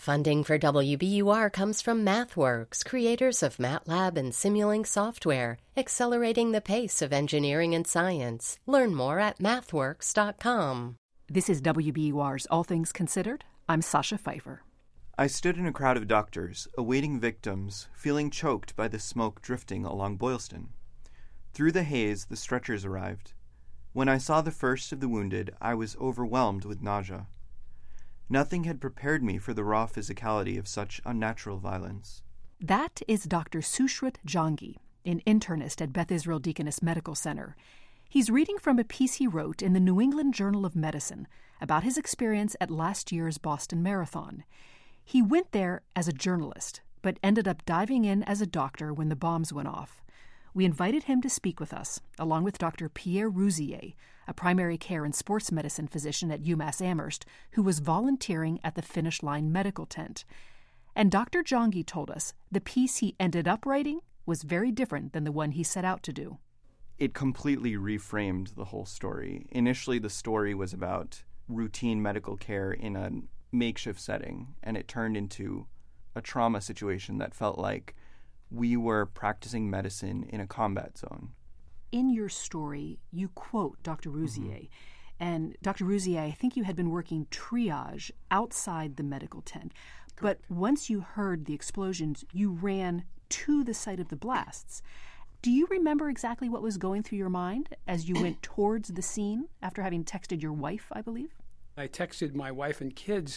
Funding for WBUR comes from MathWorks, creators of MATLAB and Simulink software, accelerating the pace of engineering and science. Learn more at mathworks.com. This is WBUR's All Things Considered. I'm Sasha Pfeiffer. I stood in a crowd of doctors, awaiting victims, feeling choked by the smoke drifting along Boylston. Through the haze, the stretchers arrived. When I saw the first of the wounded, I was overwhelmed with nausea. Nothing had prepared me for the raw physicality of such unnatural violence. That is Dr. Sushrit Jangi, an internist at Beth Israel Deaconess Medical Center. He's reading from a piece he wrote in the New England Journal of Medicine about his experience at last year's Boston Marathon. He went there as a journalist, but ended up diving in as a doctor when the bombs went off. We invited him to speak with us, along with Dr. Pierre Rouzier, a primary care and sports medicine physician at UMass Amherst, who was volunteering at the Finish Line medical tent. And Dr. Jangi told us the piece he ended up writing was very different than the one he set out to do. It completely reframed the whole story. Initially, the story was about routine medical care in a makeshift setting, and it turned into a trauma situation that felt like we were practicing medicine in a combat zone. In your story, you quote Dr. Rouzier. And Dr. Rouzier, I think you had been working triage outside the medical tent. Correct. But once you heard the explosions, you ran to the site of the blasts. Do you remember exactly what was going through your mind as you went towards the scene after having texted your wife, I believe? I texted my wife and kids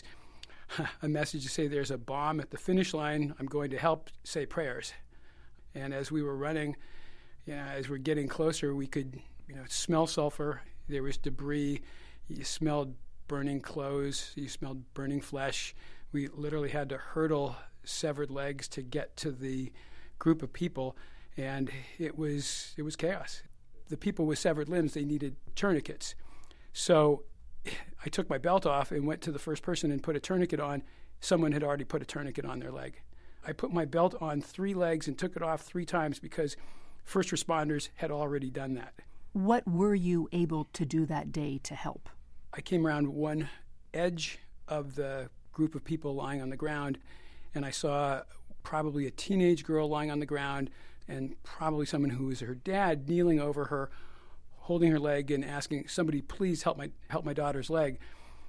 a message to say there's a bomb at the finish line. I'm going to help, say prayers. And as we were running, as we're getting closer, we could, smell sulfur. There was debris. You smelled burning clothes. You smelled burning flesh. We literally had to hurdle severed legs to get to the group of people, and it was chaos. The people with severed limbs, they needed tourniquets. So I took my belt off and went to the first person and put a tourniquet on. Someone had already put a tourniquet on their leg. I put my belt on 3 legs and took it off 3 times because first responders had already done that. What were you able to do that day to help? I came around one edge of the group of people lying on the ground, and I saw probably a teenage girl lying on the ground and probably someone who was her dad kneeling over her, holding her leg and asking, somebody please help my daughter's leg.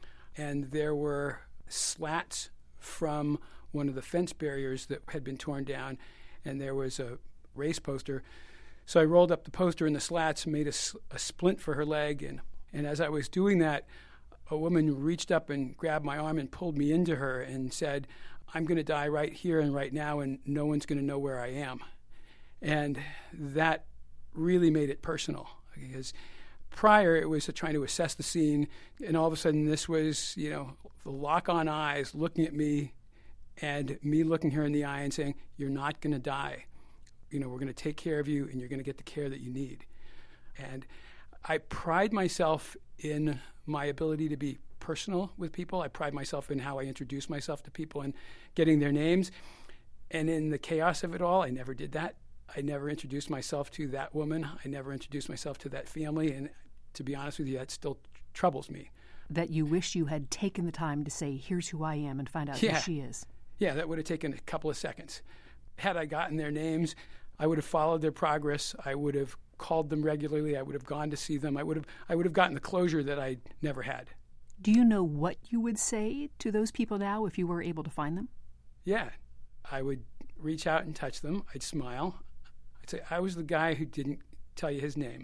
And there were slats from one of the fence barriers that had been torn down, and there was a race poster. So I rolled up the poster and the slats, made a splint for her leg, and as I was doing that, a woman reached up and grabbed my arm and pulled me into her and said, I'm going to die right here and right now, and no one's going to know where I am. And that really made it personal, because prior it was trying to assess the scene, and all of a sudden this was, the lock-on eyes looking at me and me looking her in the eye and saying, you're not going to die. We're going to take care of you, and you're going to get the care that you need. And I pride myself in my ability to be personal with people. I pride myself in how I introduce myself to people and getting their names. And in the chaos of it all, I never did that. I never introduced myself to that woman. I never introduced myself to that family. And to be honest with you, that still troubles me. That you wish you had taken the time to say, here's who I am, and find out who she is. Yeah, that would have taken a couple of seconds. Had I gotten their names, I would have followed their progress. I would have called them regularly. I would have gone to see them. I would have gotten the closure that I never had. Do you know what you would say to those people now if you were able to find them? Yeah. I would reach out and touch them. I'd smile. I'd say, I was the guy who didn't tell you his name.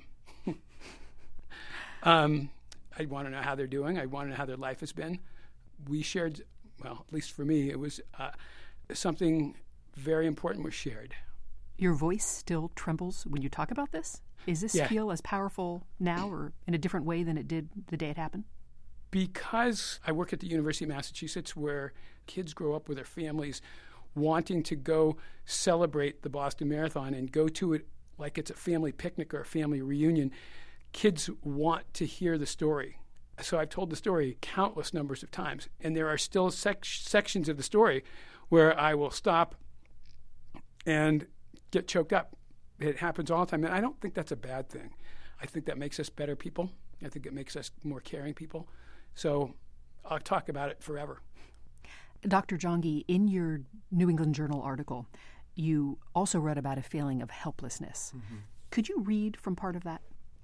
I'd want to know how they're doing. I'd want to know how their life has been. We shared, well, at least for me, it was something very important was shared. Your voice still trembles when you talk about this? Is this feel as powerful now or in a different way than it did the day it happened? Because I work at the University of Massachusetts, where kids grow up with their families wanting to go celebrate the Boston Marathon and go to it like it's a family picnic or a family reunion, kids want to hear the story. So I've told the story countless numbers of times, and there are still sections of the story where I will stop and get choked up. It happens all the time, and I don't think that's a bad thing. I think that makes us better people. I think it makes us more caring people. So I'll talk about it forever. Dr. Jangi, in your New England Journal article, you also wrote about a feeling of helplessness. Mm-hmm. Could you read from part of that?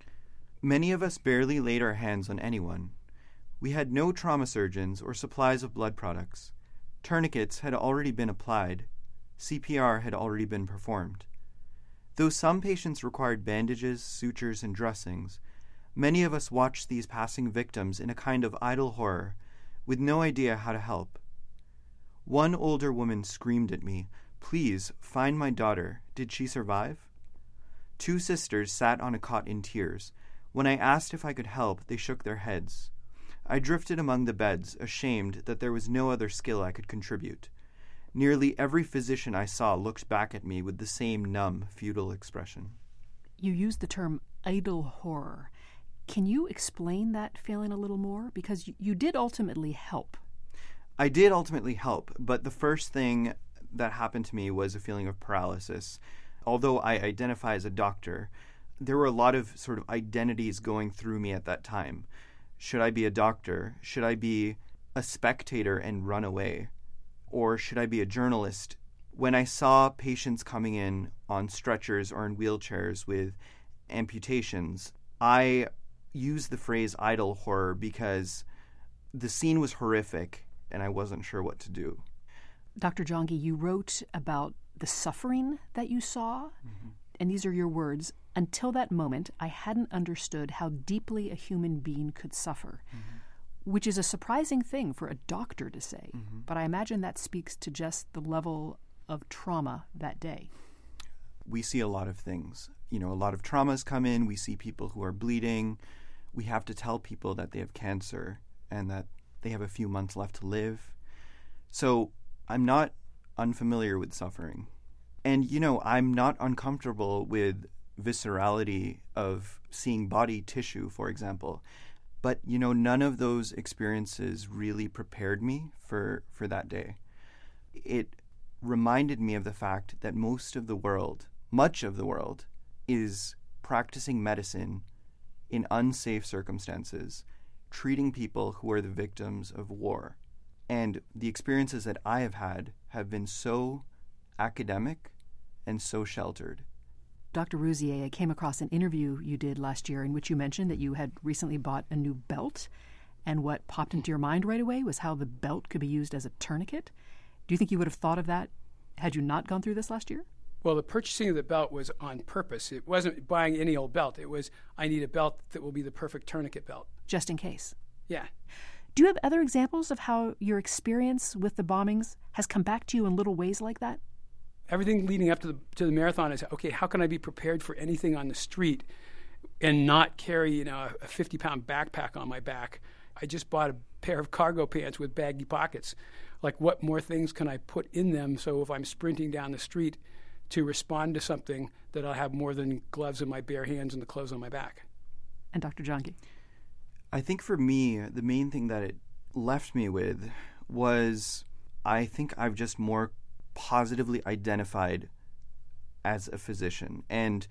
Many of us barely laid our hands on anyone. We had no trauma surgeons or supplies of blood products. Tourniquets had already been applied. CPR had already been performed. Though some patients required bandages, sutures, and dressings, many of us watched these passing victims in a kind of idle horror, with no idea how to help. One older woman screamed at me, "Please, find my daughter. Did she survive?" 2 sisters sat on a cot in tears. When I asked if I could help, they shook their heads. I drifted among the beds, ashamed that there was no other skill I could contribute. Nearly every physician I saw looked back at me with the same numb, futile expression. You used the term idle horror. Can you explain that feeling a little more? Because you did ultimately help. I did ultimately help, but the first thing that happened to me was a feeling of paralysis. Although I identify as a doctor, there were a lot of sort of identities going through me at that time. Should I be a doctor? Should I be a spectator and run away? Or should I be a journalist? When I saw patients coming in on stretchers or in wheelchairs with amputations, I used the phrase idle horror because the scene was horrific and I wasn't sure what to do. Dr. Jangi, you wrote about the suffering that you saw, and these are your words. Until that moment, I hadn't understood how deeply a human being could suffer, which is a surprising thing for a doctor to say. But I imagine that speaks to just the level of trauma that day. We see a lot of things. A lot of traumas come in. We see people who are bleeding. We have to tell people that they have cancer and that they have a few months left to live. So I'm not unfamiliar with suffering. And, I'm not uncomfortable with viscerality of seeing body tissue, for example. But, none of those experiences really prepared me for that day. It reminded me of the fact that much of the world, is practicing medicine in unsafe circumstances, treating people who are the victims of war. And the experiences that I have had have been so academic and so sheltered. Dr. Rouzier, I came across an interview you did last year in which you mentioned that you had recently bought a new belt, and what popped into your mind right away was how the belt could be used as a tourniquet. Do you think you would have thought of that had you not gone through this last year? Well, the purchasing of the belt was on purpose. It wasn't buying any old belt. It was, I need a belt that will be the perfect tourniquet belt. Just in case. Yeah. Do you have other examples of how your experience with the bombings has come back to you in little ways like that? Everything leading up to the marathon is, okay, how can I be prepared for anything on the street and not carry, a 50-pound backpack on my back? I just bought a pair of cargo pants with baggy pockets. Like, what more things can I put in them so if I'm sprinting down the street to respond to something that I'll have more than gloves in my bare hands and the clothes on my back? And Dr. Jangi? I think for me, the main thing that it left me with was I think I've just more positively identified as a physician. And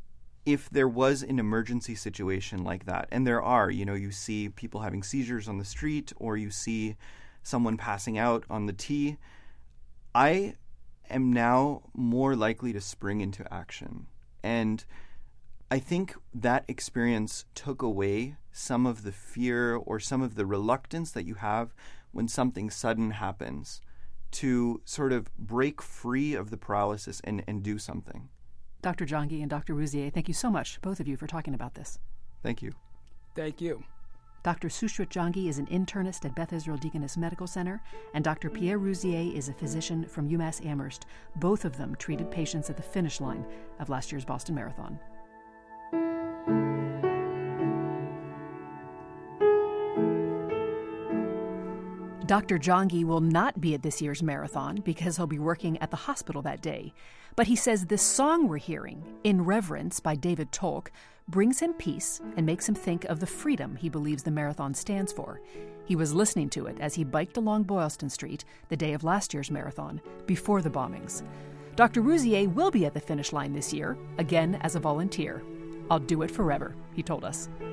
if there was an emergency situation like that, and there are, you see people having seizures on the street or you see someone passing out on the T, I am now more likely to spring into action. And I think that experience took away some of the fear or some of the reluctance that you have when something sudden happens to sort of break free of the paralysis and do something. Dr. Jangi and Dr. Rouzier, thank you so much, both of you, for talking about this. Thank you. Thank you. Dr. Sushrit Jangi is an internist at Beth Israel Deaconess Medical Center, and Dr. Pierre Rouzier is a physician from UMass Amherst. Both of them treated patients at the finish line of last year's Boston Marathon. Dr. Jangi will not be at this year's marathon because he'll be working at the hospital that day. But he says this song we're hearing, In Reverence by David Tolk, brings him peace and makes him think of the freedom he believes the marathon stands for. He was listening to it as he biked along Boylston Street the day of last year's marathon, before the bombings. Dr. Rouzier will be at the finish line this year, again as a volunteer. I'll do it forever, he told us.